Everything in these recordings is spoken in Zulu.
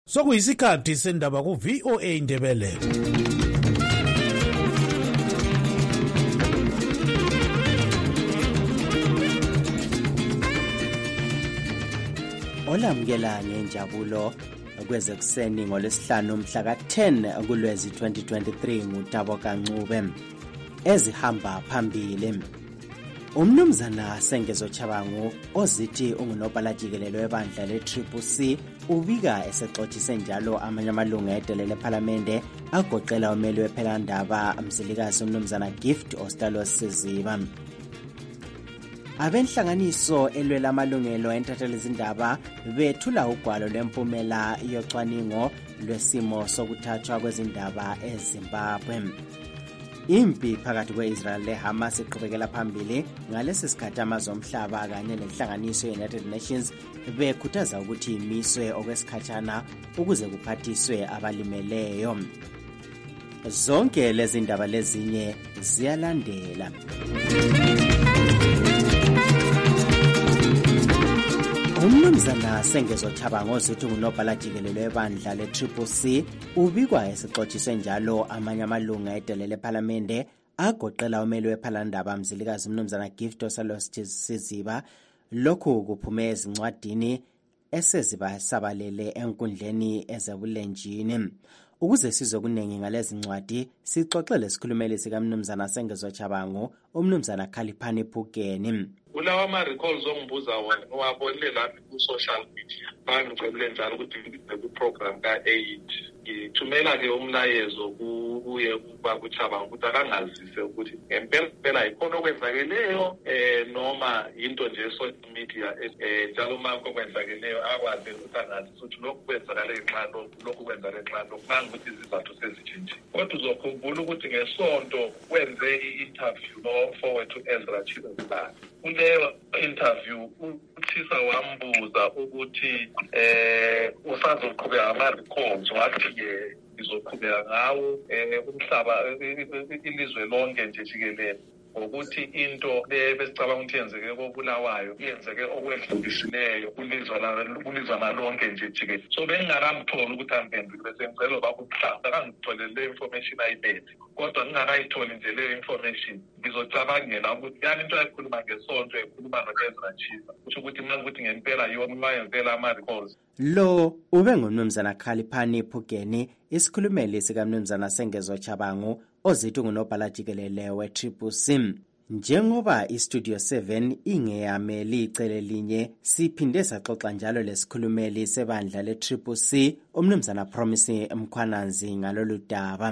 Sokuyisikhathi sendaba ku VOA Indebele. Olamukela ngenjabulo kwezekuseni ngolesihlanu mhla ka-10 kuLwezi 2023 nguTabo Kancube. Ezihamba phambili. Umnumzana Sengezo Chabangu ozithi ungunobhala jikelele webandla le-CCC ubika esexothise njalo amanye amalungu edelele ephalamende agoqela umeli wephelandaba Mzilikazi umnumzana Gift Ostalos Siziba. Abenhlanganiso elwela amalungelo entathelezindaba bethula ugwalo lwempumela yocwaningo lwesimo sokuthathwa kwezindaba eZimbabwe. Impi phakathi kwe-Israel leHamas iqhubekela phambili ngalesi sikhathi amazwe omhlaba kanye nenhlanganiso ye-United Nations bekhuthaza ukuthi imiswe okwesikhatshana ukuze kuphathiswe abalimeleyo. Zonke lezi ndaba lezinye ziyalandela. Umnumzana Sengezo Chabangu ozithi ungunobhala jikelele webandla le-CCC ubikwa esexothise njalo amanye amalungu edelele ephalamende agoqela umeli wephalandaba Mzilikazi umnumzana Gift Ostalos Siziba. Lokhu kuphume ezincwadini eseziba sabalele enkundleni ezebulenjini. Ukuze sizokuningi ngalezi ncwadi sixoxele isikhulumeli sikaMnumzana Sengezo Chabangu umnumzana Khaliphani Phukeni. Kulawa ama-recalls ongibuza wona owabonile lapha ku-social media bangicebule njalo ukuthi ngibe ku-program ka-8 ngithumela-ke umlayezo kuye ukuba kuChabangu ukuthi akangazise ukuthi ngempela yikhona okwenzakeleyo noma yinto nje social media njalo uma okwenzakeleyo akwazi ukuthi angazise ukuthi lokhu kwenzakale nxa lokhu kwenzakale nxa lokhu nangokuthi izizathu sezitshintshile. Kodwa uzokhumbula ukuthi ngesonto wenze i-interview no-forward Ezra Chibuzana. Kuleyo interview uThisa wambuza ukuthi usazoqhubeka ama-records wathi-ke izoqhubeka ngawo umhlaba ilizwe lonke nje jikelele ngokuthi into besicabanga ukuthi yenzeke koBulawayo yenzeke okwedlulisileyo kulizwana lonke nje jikelele. So bengingakamtholi ukuthi angiphendule bese ngicela bakuhlamba akangitholele le information ayibethe. Kodwa ngingakayitholi nje leyo information ngizocabangela ukuthi yani into ayikhuluma ngesonto ekhuluma noEzra Chiza kusho ukuthi manje ukuthi ngempela yona yenzela ama-records. Lo ube ngumnumzana Khaliphani Phukeni isikhulumeli sikaMnumzana Sengezo Chabangu ozithi ungunobhala jikelele we-CCC. Njengoba iStudio 7 ingeyameli icele linye siphinde saxoxa njalo lesikhulumeli sebandla le-CCC umnumzana Promise Mkhwananzi ngalolu daba.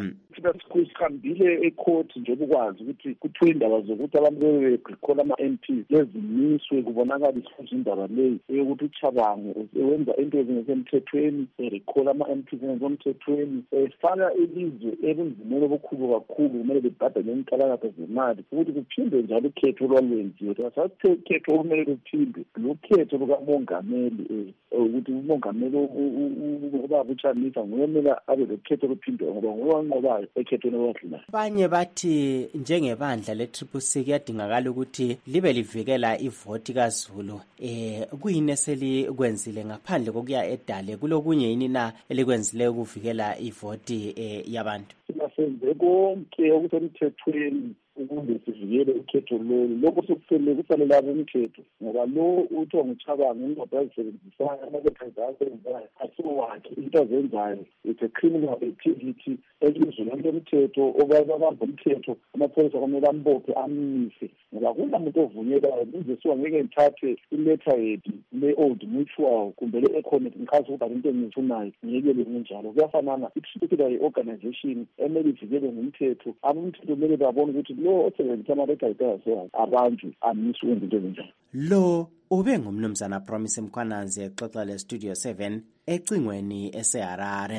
Sihambile ecourt nje ukwazi ukuthi kuthiwa indaba zokuthi abantu beqhikhola ama-MP lezimiswe kubonakala isifundisa indaba leyi ukuthi uChabangu wenza into ezingesemthethweni eqhikhola ama-MP ezingesemthethweni efaka ilizwe ebunzimeni obukhulu kakhulu kumele bebhadale inkalakatha zemali ukuthi kuphinde njalo ukhetho olwalwenziwe. Sathi ukhetho okumele luphinde lukhetho lukamongameli ukuthi umongameli ubaba uChamisa nguyemele abe lokhetho luphinde ngoba ngowanqobayo ekhethweni olwadlulayo. Abanye bathi njengebandla le-CCC kuyadingakala ukuthi libe livikela ivoti kaZulu. Kuyini eselikwenzile ngaphandle kokuya edale kulokunye yini na elikwenzile ukuvikela ivoti yabantu? Senze konke okusemthethweni ukuze sivikele ukhetho lolu. Lokho sekufanele kufanele umthetho ngoba lo uthi nguChabangu indoda ezisebenzisayo amabekhazakho asiwakhe into azenzayo. It's a criminal activity elizwe lonke umthetho obabamba umthetho amapholisa kumele ambophe amise ngoba kunamuntu ovunyelwayo uzesiwa ngeke ngithathe i-letterhead le-Old Mutual kumbe le-Economic ngikhazi ukuthi into engiyifunayo ngiyekele njalo. Kuyafanana i-particular organization emele ivikele ngumthetho abomthetho kumele babone ukuthi lo osebenzisa ama-letterhead abantu amiswe into ezinjalo. Lo ube ngumnumzana Promise Mkhwananzi exoxa le-Studio 7 ecingweni eseHarare.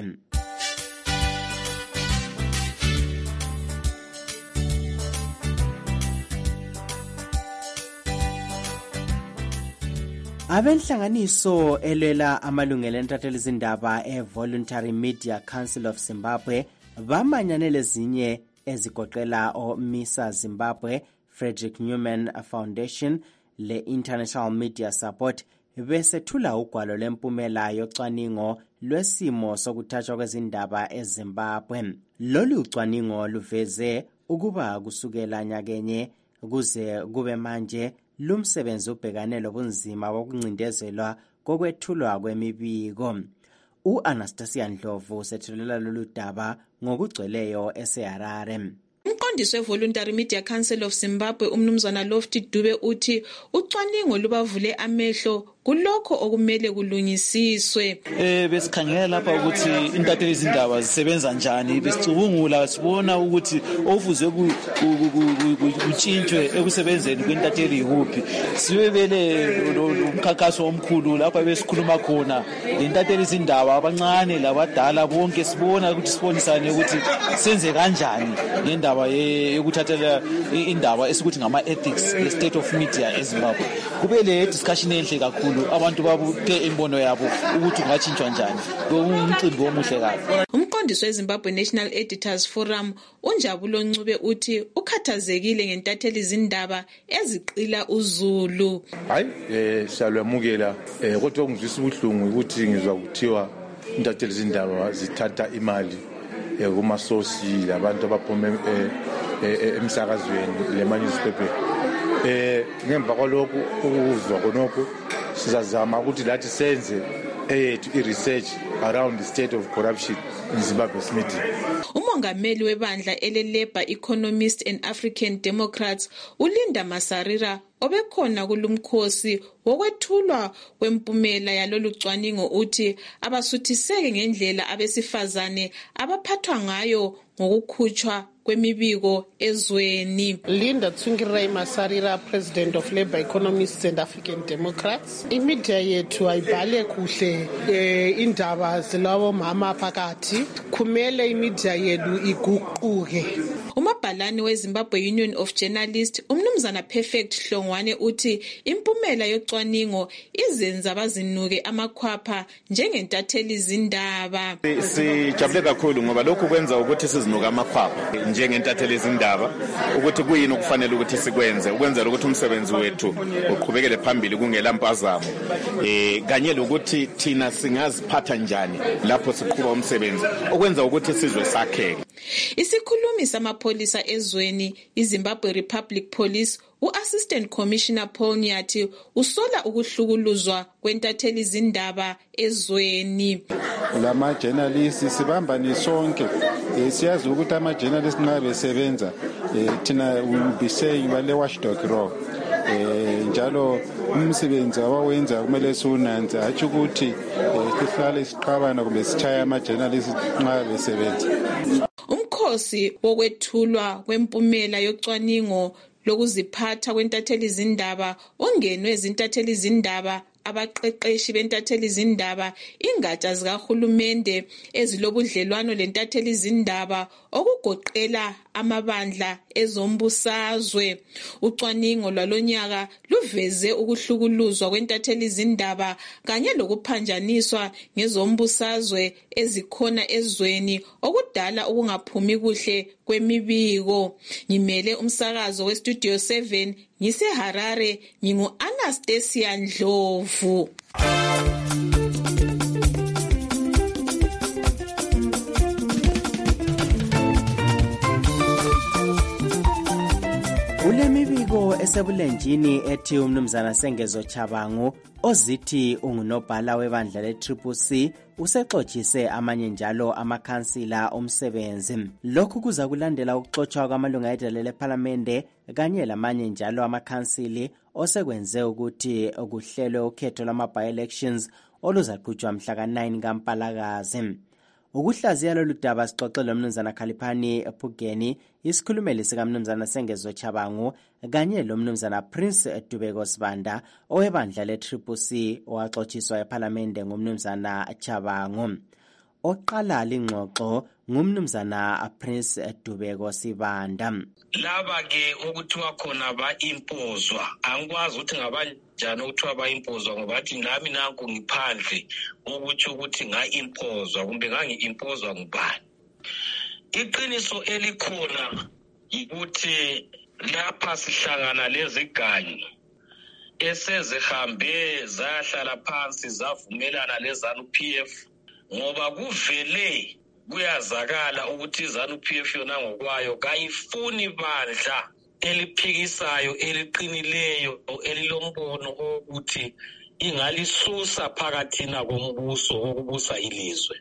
Abenhlanganiso elwela amalungelo entathelezindaba e-Voluntary Media Council of Zimbabwe bamanyane lezinye ezigoqela oMISA Zimbabwe, Frederick Newman Foundation, le International Media Support besethula ugwalo lempumela yocwaningo lwesimo sokuthathwa kwezindaba eZimbabwe. Lolu ucwaningo luveze ukuba kusukela nyakenye kuze kube manje lumsebenzi ubhekane lobunzima bokuncindezelwa kokwethulwa kwemibiko. U-Anastasia Ndlovu sethulela lolu daba ngokugcweleyo eseHarare. Umqondisi we-Voluntary Media Council of Zimbabwe umnumzana Lofty Dube uthi ucwaningo lubavule amehlo kulokho okumele kulungisiswe. Besikhangela lapha ukuthi intatheli izindaba zisebenza njani, besicubungula sibona ukuthi ofuzwe kutshintshwe ekusebenzeni kwentatheli ikuphi. Sibebele umkhankaso omkhulu lapha besikhuluma khona lentatheli izindaba abancane labadala bonke sibona ukuthi sibonisane ukuthi senze kanjani ngendaba yokuthathela indaba esikuthi ngama ethics state of media eZimbabwe. Kube le discussion enhle kakhulu. Abantu babuthe imbono yabo ukuthi kungachintshwa njani. Umcimbi omuhle kakhulu. Umqondisi weZimbabwe National Editors Forum uNjabulo Ncube uthi ukhathazekile ngentatheli izindaba eziqila uZulu. Hayi siyalwamukela kodwa ongizwisa ubuhlungu ukuthi ngizwa kuthiwa intatheli izindaba zithatha imali kumasosi labantu abaphuma emsakazweni le-newspaper. Ngemva kwalokhu ukuzwa khonokho sizazama ukuthi lathi senze eyethu i-research around the state of corruption in Zimbabwe's media. Umongameli webandla ele-Labour Economist and African Democrats uLinda Masarira obekhona kulumkhosi wokwethulwa kwempumela yalolu cwaningo uthi abasuthiseke ngendlela abesifazane abaphathwa ngayo ngokukhutshwa kwemibiko ezweni. Linda Tsvangirai Masarira, President of Labour Economists and African Democrats. Imedia yethu ayibhale kuhle indaba zilabo mama phakathi. Kumele imedia yethu iguquke. Umabhalani weZimbabwe Union of Journalists umnumzana Perfect Hlongwane uthi impumela yocwaningo izenza bazinuke amakhwapha njengentatheli izindaba. Sijabule kakhulu ngoba lokhu kwenza ukuthi sizinuke amakhwapha njengentatheli izindaba ukuthi kuyini okufanele ukuthi sikwenze ukwenzela ukuthi umsebenzi wethu uqhubekele phambili kungela mpazamo kanye lokuthi thina singaziphatha njani lapho siqhubeka umsebenzi okwenza ukuthi sizwe sakheke. Isikhulumi samapholisa ezweni iZimbabwe Republic Police u-Assistant Commissioner Paul Nyathi usola ukuhlukuluzwa kwentatheli izindaba ezweni. Lama journalists sibambani sonke siyazi ukuthi ama journalists nxa besebenza thina will be saying bale watchdog role njalo umsebenzi abawenza kumele siwunanze hatshi ukuthi sihlale siqhabana kumbe sichaya ama journalists nxa besebenza. Umkhosi wokwethulwa kwempumela yocwaningo lokuziphatha kwentatheli izindaba ongenwe izintatheli izindaba abaqeqeshi bentatheli izindaba ingatsha zikahulumende ezilobudlelwano lentatheli izindaba okugoqela amabandla ezombusazwe. Ucwaningo lwalonyaka luveze ukuhlukuluzwa kwentatheli izindaba kanye lokuphanjaniswa ngezombusazwe ezikhona ezweni okudala ukungaphumi kuhle kwemibiko. Ngimele umsakazo weStudio 7 ngiseHarare ngingu-Anastasia Ndlovu. Kulemibiko esebulenjini ethi umnumzana Sengezo Chabangu ozithi ungunobhala webandla le-CCC usexoxise amanye njalo amakhansila omsebenzi. Lokhu kuza kulandela ukuxoxwa kwamalunga edale lePhalamende kanye lamanye njalo amakhansili osekwenze ukuthi kuhlelwe ukhetho lwama-by-elections oluzaqhutshwa mhla ka-9 kaMpalakazi. Ukuhlaziya lolu daba sixoxele umnumzana Khaliphani Phugeni, isikhulumeli sikamnumzana Sengezo Chabangu kanye lomnumzana Prince Dubeko Sibanda owebandla le-CCC owaxoxiswa ePhalamende ngumnumzana Chabangu. Oqala lingxoxo ngumnumzana Prince Dubeko Sibanda. Laba ke okuthiwa khona ba-impozwa angikwazi ukuthi ngabanjani okuthiwa ba-impozwa ngoba athi nami nanku ngiphandle ukuthi nga-impozwa kumbe ngangi-impozwa ngubani. Iqiniso elikhona ukuthi lapha sihlangana leziganyi esezihambe zahlala phansi zavumelana leZANU-PF, ngoba kuvele kuyazakala ukuthi iZANU-PF yona ngokwayo kayifuni bandla eliphikisayo eliqinileyo elilombono ukuthi ingalisusa phakathina kombuso okubusa ilizwe.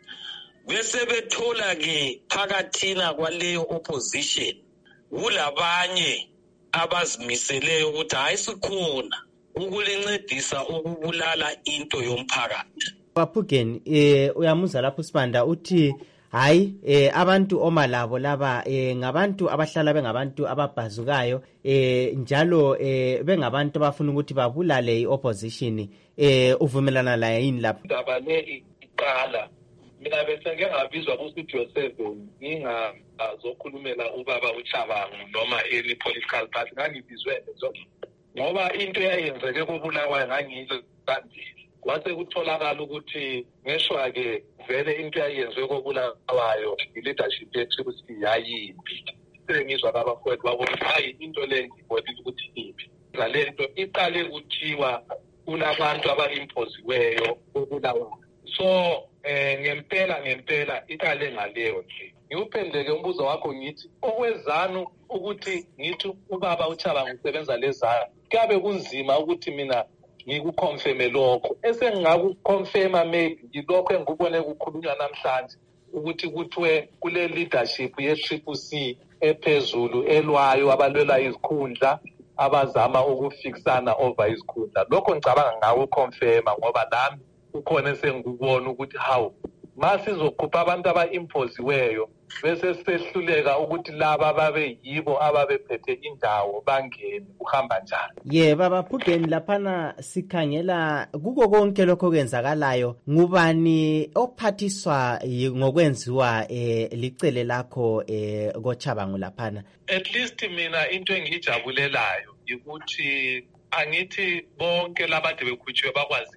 Bese bethola ke phakathina kwaleyo opposition kulabanye abazimiseleyo ukuthi hayi sikhona ukulincedisa ukubulala into yomphakathi. Baphugeni uyamuza lapho Sibanda uthi hayi abantu omalabo laba ngabantu abahlala bengabantu ababhazukayo njalo bengabantu abafuna ukuthi babulale iopposition uvumelana la yini lapho? Indaba le iqala mina bese ngeke ngabizwa ku studio 7 ngingazokhulumela ubaba uChabangu noma any political party ngangibizwe ngoba into eyayenzeke kubulawayo ngangiyizwe kanzima. Kwase kutholakala ukuthi ngeshwa ke vele into yayenzwe kobulawayo i-leadership ye-TCC yayimbi. Sengizwa babafowethu babothi hayi into le ngibonile ukuthi imbi. Ngale nto iqale kuthiwa kunabantu aba-imposiweyo kobulawayo. So ngempela iqale ngaleyo nje. Ngiwuphendeke umbuzo wakho ngithi okwezanu ukuthi ngithi ubaba uChabangu usebenza lezanu. Kabe kunzima ukuthi mina ngikukonfirme lokho esengingakukonfirma maybe ngilokho engikubone kukhulunywa namhlanje ukuthi kuthiwe kule leadership ye-CCC ephezulu elwayo abalwela izikhundla abazama ukufikisana over izikhundla. Lokho ngicabanga ngakukonfirma ngoba nami ukhona esengikubona ukuthi hawu masizokhupha abantu aba-imposiweyo bese sehluleka ukuthi laba babe yibo ababephethe indawo bangene kuhamba njani. Baba Phugeni laphana sikhangela kuko konke lokho kwenzakalayo ngubani ophathiswa ngokwenziwa licele lakho koChabangu laphana? At least mina into engijabulelayo ukuthi angithi bonke labade bekhutshiwe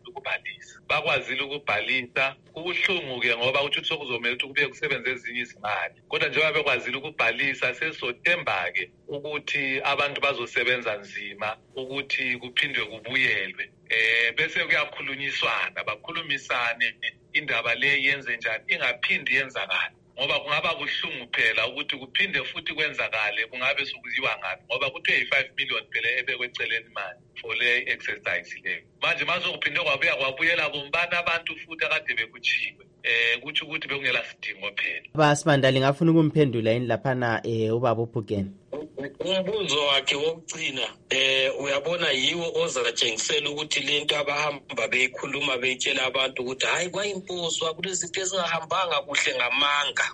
bakwazile ukubhalisa. Kubuhlungu ke ngoba uthi sokuzomela ukuthi kube kusebenza ezinye izimali, kodwa njengoba bekwazile ukubhalisa sesothemba ke ukuthi abantu bazosebenza nzima ukuthi kuphindwe kubuyelwe. Bese kuyakhulunyiswana bakhulumisane indaba le yenze njani ingaphindi yenzakala, ngoba kungaba buhlungu phela ukuthi kuphinde futhi kwenzakale kungabe sokuziwa ngapi, ngoba kuthiwe yi5 million phela ebekweceleni imali for le exercise le. Manje mazokuphinde kwabuyela bombana abantu futhi akade bekutshiwe kuthi ukuthi bekungela sidingo phela. Basibanda lingafuna ukumphendula yini laphana ubaba uPhugeni? Umbuzo wakhe wokugcina uyabona yiwo ozatshengisela ukuthi lento abahamba beyikhuluma beyitshela abantu ukuthi hayi kwayimpuswa kulezinto ezingahambanga kuhle ngamanga.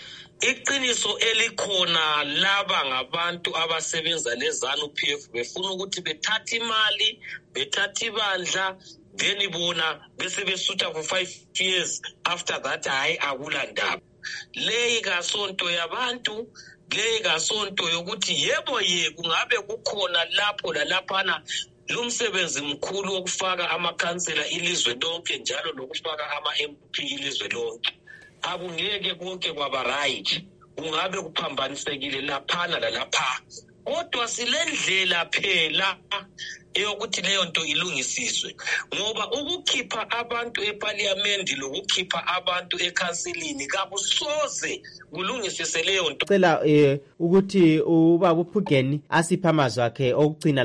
Iqiniso elikhona laba ngabantu abasebenza leZANU-PF befuna ukuthi bethathe imali bethathe ibandla then bona bese besutha for 5 years after that hayi akulandaba. Leyi kasonto yabantu leyi kasonto yokuthi yebo kungabe kukhona lapho lalaphana lumsebenzi mkhulu wokufaka amakhansela ilizwe lonke njalo lokufaka ama-MP ilizwe lonke. Akungeke konke kwaba right, kungabe kuphambanisekile laphana lalapha, kodwa silendlela phela eyokuthi leyo nto ilungisiswe, ngoba ukukhipha abantu eParliament lokukhipha abantu ekhansilini kabusoze kulungisise leyo nto. Cela ukuthi ubaba uPhugeni asiphe amazwi akhe okugcina.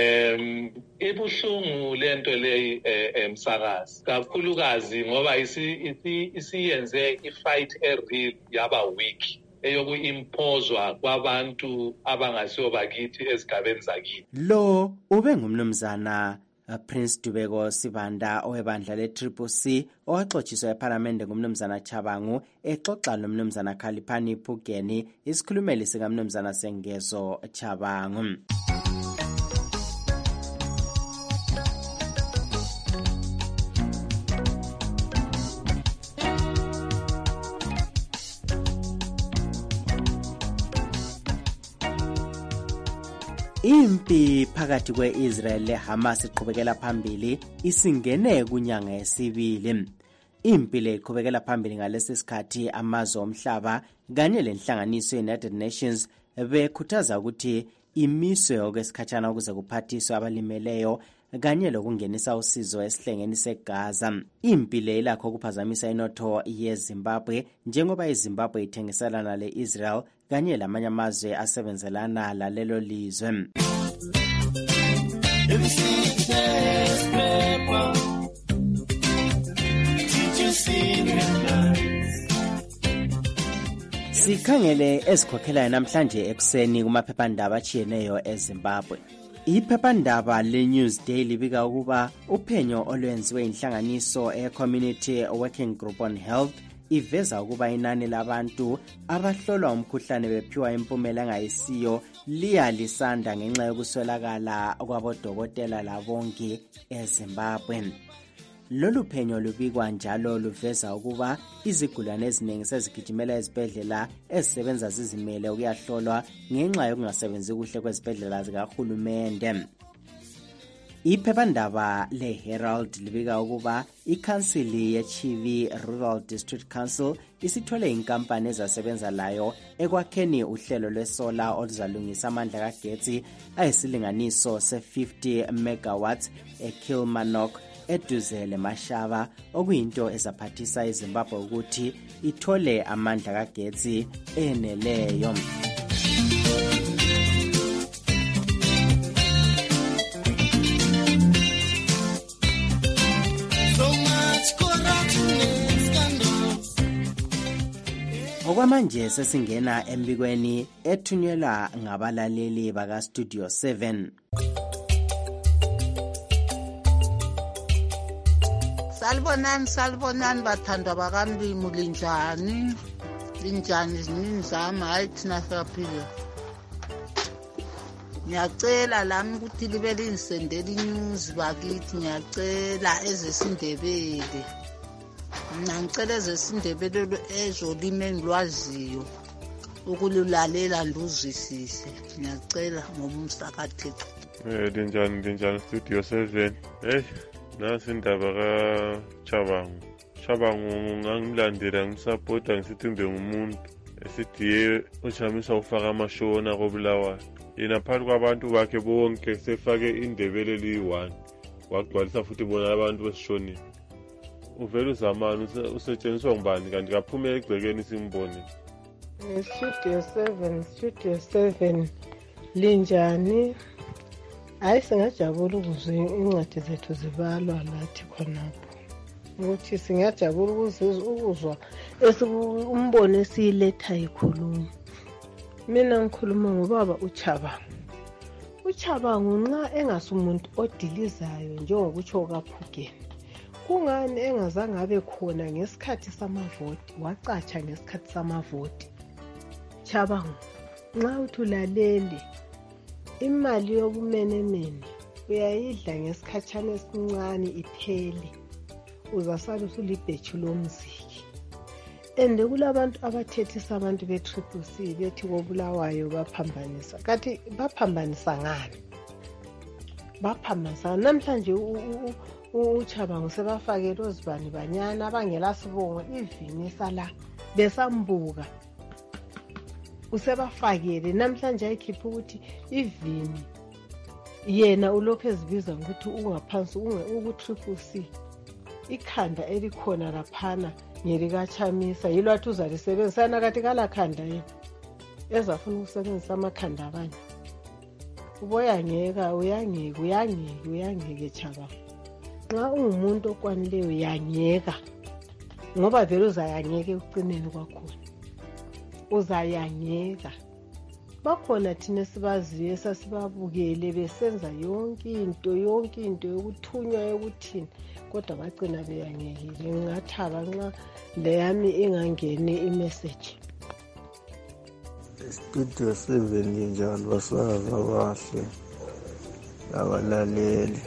Ibuhlungu lento leyi emsakazi kakhulukazi ngoba isiyenze ifight real yaba weak eyokuimpozwa kwabantu abangasiyo bakithi ezigabeni zakithi. Lo ube ngumnumzana Prince Dubeko Sibanda owebandla le-CCC owaxotshiswa eParliament ngumnumzana Chabangu exoxa nomnumzana Khaliphani Phugeni isikhulumeli sikamnumzana Sengezo Chabangu. Impi phakathi kwe-Israel leHamas iqhubekela phambili isingene kunyanga yesibili. Impi le iqhubekela phambili ngalesi sikhathi amazwe omhlaba kanye lenhlanganiso ye-United Nations bekhuthaza ukuthi imiswe okwesikhatshana ukuze kuphathiswe abalimeleyo kanye lokungenisa usizo esihlengeni seGaza. Impi le ilakho ukuphazamisa inotho yeZimbabwe njengoba iZimbabwe ithengiselana le-Israel kanye lamanye amazwe asebenzelana lalelo lizwe. Sikhangele ezikhokhelayo namhlanje ekuseni kumaphephandaba achiyeneyo eZimbabwe. Iphephandaba le-Newsday libika ukuba uphenyo olwenziwe inhlanganiso e-Community Working Group on Health iveza ukuba inani labantu abahlolwa umkhuhlane bephiwa impumela engayisiyo lisanda ngenxa yokuswelakala kwabodokotela labongi eZimbabwe. Lolu phenyo lubikwa njalo luveza ukuba izigulane eziningi sezigijimela ezibhedlela ezisebenza zizimele ukuyahlolwa ngenxa yokungasebenzi kuhle kwezibhedlela zikahulumende. Iphephandaba le-Herald libika ukuba ikhansili yeChivi Rural District Council isithole inkampani ezasebenza layo ekwakheni uhlelo lwesola oluzalungisa amandla kagetsi ayisilinganiso se-50 megawatts eKilmarnock eduze leMashava, okuyinto ezaphathisa iZimbabwe ukuthi ithole amandla kagetsi eneleyo. Okwamanje sesingena embikweni ethunyelwa ngabalaleli baka Studio 7. Salibonani bathandwa bakamlimu linjani zinizama hayi thina siyaphila. Ngiyacela lami ukuthi libe linsendela inews bakithi, ngiyacela ezesindebele. Ngicela ezesindebele ezolimi engilwaziyo ukululalela nduzwisise. Ngiyacela ngomsa kaThixo. Linjani Studio 7. Nasi indaba kaChabangu ngangimlandela ngisapota ngisithi mbe ngumuntu esithi uJamisa ufaka amashona koBulawayo. Yena phakathi kwabantu bakhe bonke sefake indebele liyi-1 wagcwalisa futhi bona abantu besishonile. Uvela uZamani usetshenziswa ngubani kanti kaphume egcekeni simbone. Studio 7 linjani? Hayi singajabula ukuzwe incwadi zethu zibalwa lathi khonapho. Ukuthi singajabula ukuzwa umbono esiletha ikhuluma. Mina ngikhuluma ngobaba uChabangu nxa engasumuntu odilizayo njengokutsho kaPhugeni. Kungani engazange abe khona ngesikhathi samavoti, wacatsha ngesikhathi samavoti? Chabangu nxa uthulaleli imali yobumenemene uyayidla ngesikhatshana esincane iphele, uzasala usulibhethu lomziki. Ende kulabantu abathethisa abantu be-Triple-C bethi koBulawayo baphambanisa. Kanti baphambanisa ngani? Baphambanisa namhlanje uChabangu sebafakele ozibani banyana abangela sibongo ivinisa la besambuka. Usebafakele namhlanje ayikhipha ukuthi ivini yena ulokhu ezibiza ukuthi ungaphansi uku-Triple-C. Ikhanda elikhona laphana ngelikaChamisa yilo athi uzalisebenzisa nakathi kalakhanda yena ezafuna ukusebenzisa amakhanda abanye. Uboyangeka uyangeke Chabangu. Nxa ungumuntu okwanileyo yangeka ngoba vele uzayangeka ekucineni kwakhona. Uzayangeka. Bakhona thina sibaziyo esasibabukele besenza yonke into yokuthunywa yokuthini kodwa bagcina beyangekile. Ngingathaba nxa leyami ingangene imessage. Studio 7 njalo basaza bahle abalaleli.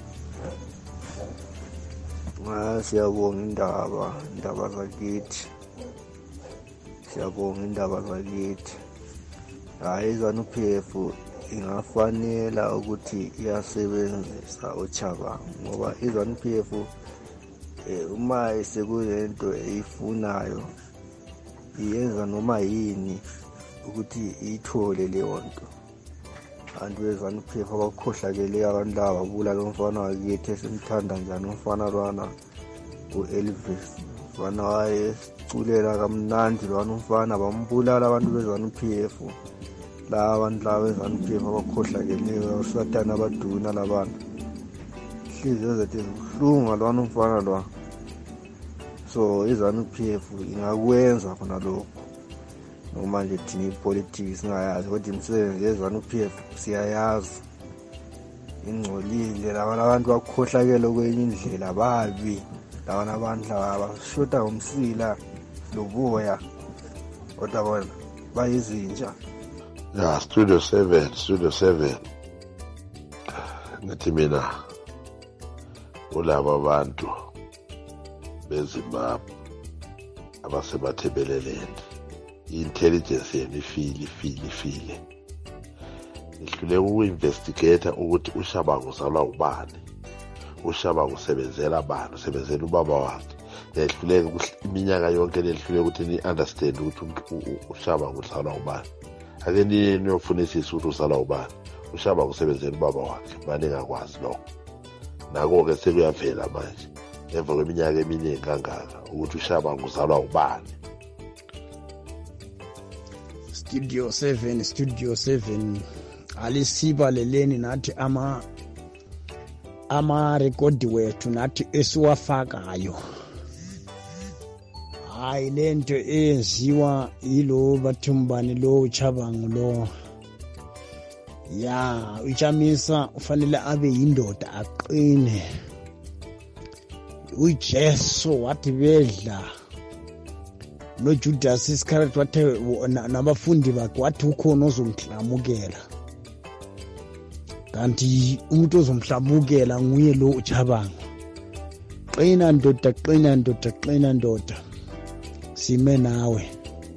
Siyabonga indaba zakithi. Siyabonga indaba zakithi. Hayi ZANU-PF ingafanela ukuthi iyasebenzisa uChabangu ngoba iZANU-PF uma sekulento eyifunayo iyenza noma yini ukuthi ithole leyo nto. abantu beZANU-PF abakhohlakele abantu laba babulala umfana wakithi esimthanda njani umfana lwana u-Elvis lwana wayeculela kamnandi lwana umfana bambulala abantu beZANU-PF la abantu laba beZANU-PF abakhohlakeleyo uSathane abaduna labantu inhliziyo zethu zibuhlungu lwana umfana lwa so iZANU-PF ingakwenza khona lokho noma nje thina ipolitics singayazi kodwa imisebenzi yeZANU-PF siyayazi ingcolile labantu bakhohlakele kwenye indlela babi abantu laba shoda ngomsila loboya kodwa bona bayizinja ya Studio 7 ngathi mina ulaba abantu beZimbabwe abasemathebeleleni i-intelligence yenu ifile ihluleka uku-investigate ukuthi uShabangu uzalwa ubani, uShabangu usebenzela bani, usebenzela ubaba wakhe. Yahluleka iminyaka yonke lehluleka ukuthi ni-understand ukuthi uShabangu uzalwa ubani. Ake niyofunisisa ukuthi uzalwa ubani, uShabangu usebenzela ubaba wakhe, baningakwazi lokho. Nako-ke sekuyavela manje emva kweminyaka eminingi kangaka ukuthi uShabangu uzalwa ubani. Studio 7 alisibaleleni nathi ama record wethu nathi esiwafakayo. Hayi lento eyenziwa yilo bathumbani lo uChabangu lo. Ya uChamisa ufanele abe yindoda aqine. uJesu wathi bedla no Judas Iscariot wathi nabafundi bakhe wathi ukhona ozomhlamukela, kanti umuntu ozomhlamukela nguye lo uChabangu. Qina ndoda sime nawe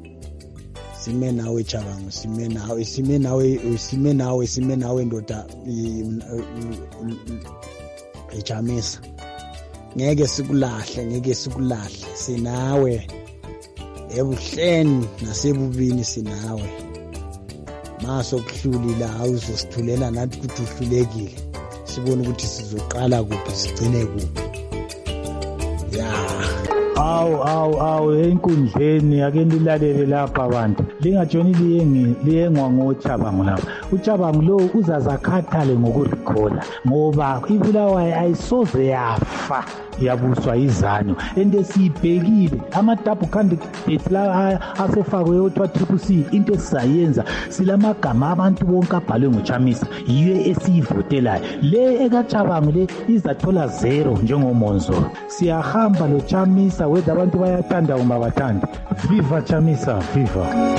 Chabangu, sime nawe ndoda eChamisa. Ngeke sikulahle sinawe ebuhleni nasebubini sinawe. Maso kuhlulila awuzosithulela nathi ukuthi uhlulekile, sibone ukuthi sizoqala kuphi sigcine kuphi. Awu enkundleni ake nilalele lapha abantu, lingajoni liyengwa ngoChabangu lapha. uChabangu lo uzazakhathale ngokurikhola ngoba iBulawayo ayisoze yafa yabuswa izanyo ende siyibhekile ama-double candidate la asefakwe othiwa TCC. Into esizayenza silamagama abantu bonke abhalwe nguChamisa yiyo esiyivotelayo. Le ekaChabangu le izathola 0 njengomonzo. Siyahamba lo Chamisa wethu abantu bayathanda uma bathanda. Viva Chamisa, viva.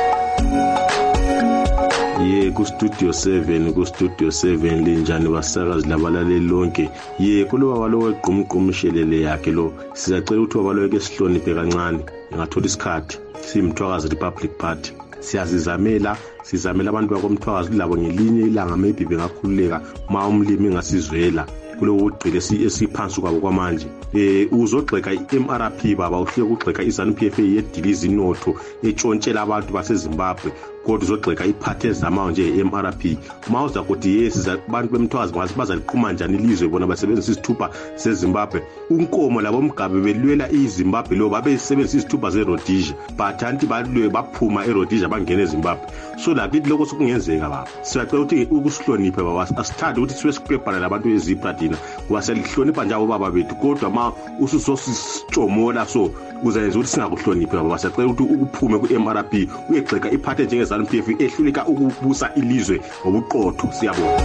Ku-Studio 7 linjani basakazi labalaleli lonke. Kulo baba lo wequmqumshelele yakhe lo sizacela ukuthi baba lo ke sihloniphe kancane, ngathola isikhathi simthwakazi Republic Party. Sizamela abantu bakomthwakazi labo ngelinye ilanga maybe bengakhululeka ma umlimi ngasizwela kulo ugqile esiphansi kwabo kwamanje. Uzogxeka iMRP baba, uhleke ukugxeka iZANU-PF yediliza inotho etshontshelwa abantu baseZimbabwe, kodwa uzogxeka iphathe zamayo nje eMRP. Mawuza ukuthi yes abantu bemthwakazi bazaliqhuma njani ilizwe bona basebenzisa isithupha seZimbabwe. Unkomo labo mgabe belwela iZimbabwe lo babesebenzisa isithupha zeRhodesia, but anti balwe baphuma eRhodesia bangena eZimbabwe. So la kithi lokho sokungenzeka baba. Siyacela ukuthi ukusihloniphe baba, asithandi ukuthi sibe sikwebhana labantu ezipradina ngoba siyalihlonipha njalo baba bethu, kodwa ma ususositshomola so uzayenza ukuthi singakuhloniphi baba. Siyacela ukuthi ukuphume ku-MRP uyegxeka iphathe njengeZANU-PF ehluleka ukubusa ilizwe ngobuqotho. Siyabonga.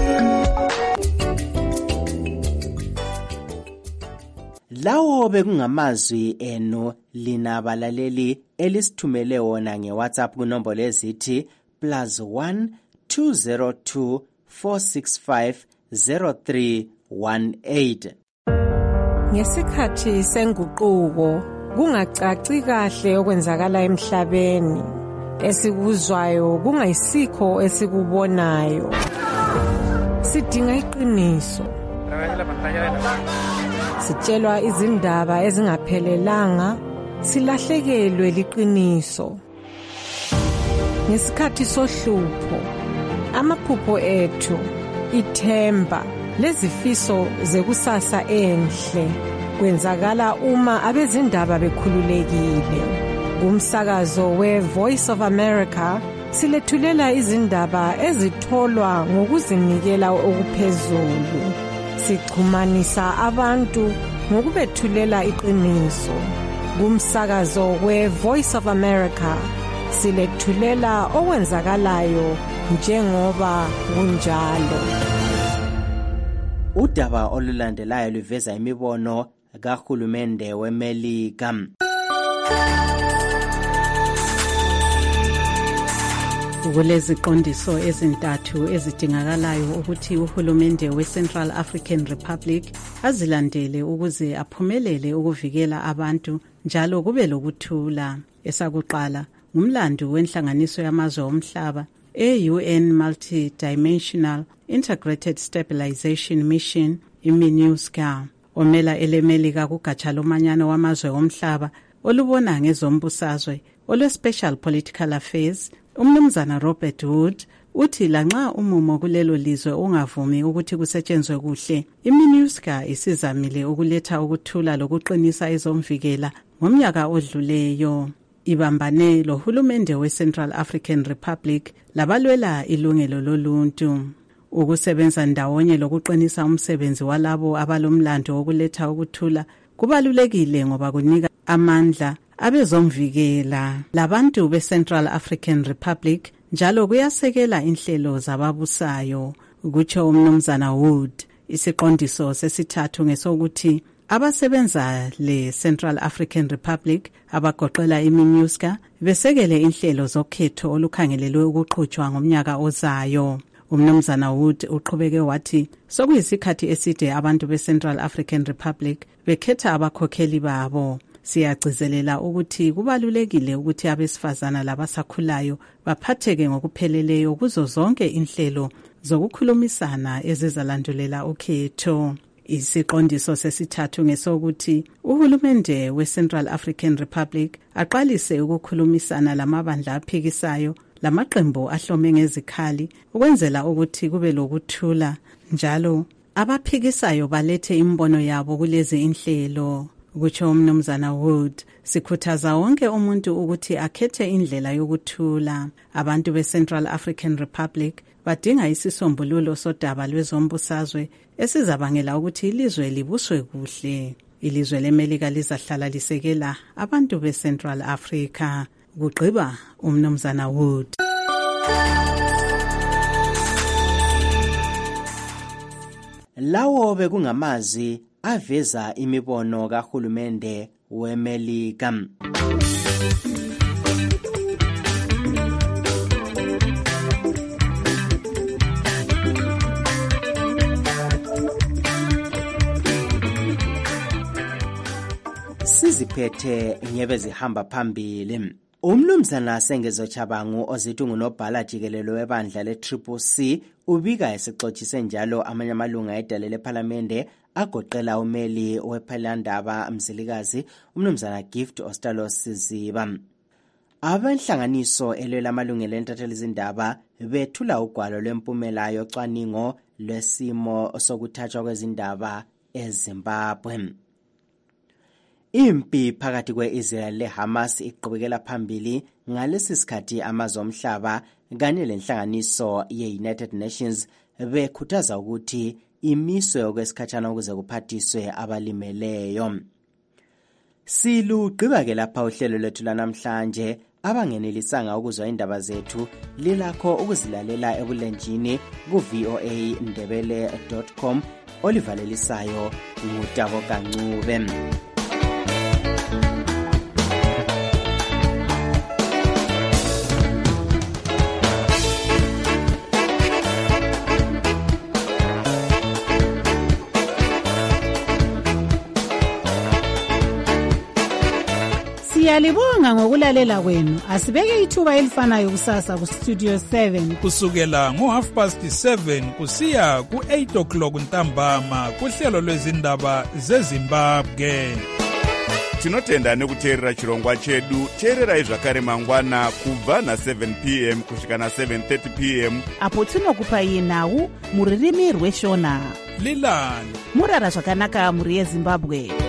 Lawo bekungamazwi eno lina balaleli elisithumele wona ngeWhatsApp kunombolo ezithi +1 202 465 0318. Ngesikhathi senguquko kungacaci kahle okwenzakala emhlabeni, esikuzwayo kungayisikho esikubonayo. Sidinga iqiniso. Sitshelwa izindaba ezingaphelelanga, silahlekelwe liqiniso. Ngesikhathi sohlupho amaphupho ethu, ithemba lezifiso zekusasa enhle kwenzakala uma abezindaba bekhululekile. Kumsakazo we-Voice of America silethulela izindaba ezitholwa ngokuzinikela okuphezulu. Sichumanisa abantu ngokubethulela iqiniso. Kumsakazo we-Voice of America silethulela okwenzakalayo njengoba kunjalo. Udaba olulandelayo luveza imibono kahulumende weMelika. Kuleziqondiso ezintathu ezidingakalayo ukuthi uhulumende we-Central African Republic azilandele ukuze aphumelele ukuvikela abantu njalo kube lokuthula. Esakuqala, ngumlando wenhlanganiso yamazwe omhlaba e-UN Multidimensional Integrated Stabilization Mission, i-MINUSCA, omela elemelika kugatsha lomanyano wamazwe omhlaba olubona ngezombusazwe olwe-Special Political Affairs. Umnumzana Robert Wood uthi lanxa umumo kulelo lizwe ungavumi ukuthi kusetshenzwe kuhle, i-MINUSCA isizamile ukuletha ukuthula lokuqinisa ezomvikela ngomnyaka odluleyo. Ibambane lohulumende we-Central African Republic labalwela ilungelo loluntu. Ukusebenza ndawonye lokuqinisa umsebenzi walabo abalomlando wokuletha ukuthula kubalulekile ngoba kunika amandla abezomvikela labantu be-Central African Republic njalo kuyasekela inhlelo zababusayo, kutsho umnumzana Wood. Isiqondiso sesithathu ngesokuthi abasebenza le-Central African Republic abagoqela i-MINUSCA besekele inhlelo zokhetho olukhangelelwe ukuqhutshwa ngomnyaka ozayo. Umnumzana Wood uqhubeke wathi sokuyisikhathi eside abantu be-Central African Republic bekhetha abakhokheli babo. Siyagcizelela ukuthi kubalulekile ukuthi abesifazana labasakhulayo baphatheke ngokupheleleyo kuzo zonke inhlelo zokukhulumisana ezizalandulela ukhetho. Isiqondiso sesithathu ngesokuthi uhulumende we-Central African Republic aqalise ukukhulumisana lamabandla aphikisayo lamaqembu ahlome ngezikhali ukwenzela ukuthi kube lokuthula njalo abaphikisayo balethe imbono yabo kulezi inhlelo. Kutsho umnumzana Wood, sikhuthaza wonke umuntu ukuthi akhethe indlela yokuthula. Abantu be-Central African Republic badinga isisombululo sodaba lwezombusazwe esizabangela ukuthi ilizwe libuswe kuhle. Ilizwe leMelika lizahlala lisekela abantu be-Central Africa. Kugqiba umnumzana Wood. Lawo bekungamazwi aveza imibono kahulumende weMelika. Siziphethe nyebe zihamba phambili. Umnumzana Sengezo Chabangu ozithi ngunobhala jikelelo webandla le-CCC ubika esixoxise njalo amanye amalunga edale lephalamende agoqela umeli wephalandaba Mzilikazi umnumzana Gift Ostalos Siziba. Abenhlanganiso elwela amalungelo entatheli izindaba bethula ugwalo lwempumela yocwaningo lwesimo sokuthathwa kwezindaba eZimbabwe. Impi phakathi kwe-Israel le-Hamas iqhubekela phambili ngalesi sikhathi amazwe omhlaba kanye lenhlanganiso ye-United Nations bekhuthaza ukuthi imiswe okwesikhatshana ukuze kuphathiswe abalimeleyo. Silugqiba-ke lapha uhlelo lwethu lanamhlanje. Abangenelisanga ukuzwa indaba zethu lilakho ukuzilalela ebulenjini ku-voandebele.com. olivalelisayo ngutabo Kancube. Siyalibonga ngokulalela kwenu. Asibeke ithuba elifanayo kusasa ku Studio 7 kusukela ngo7:30 kusiya ku8 o'clock ntambama kuhlelo lwezindaba zeZimbabwe. tinotenda nekuteerera chirongwa chedu. teererai zvakare mangwana kubva na7 p.m. kusvika na7:30 p.m. apo tinokupai nhau muririmi rweshona. lilani murara zvakanaka mhuri yezimbabwe.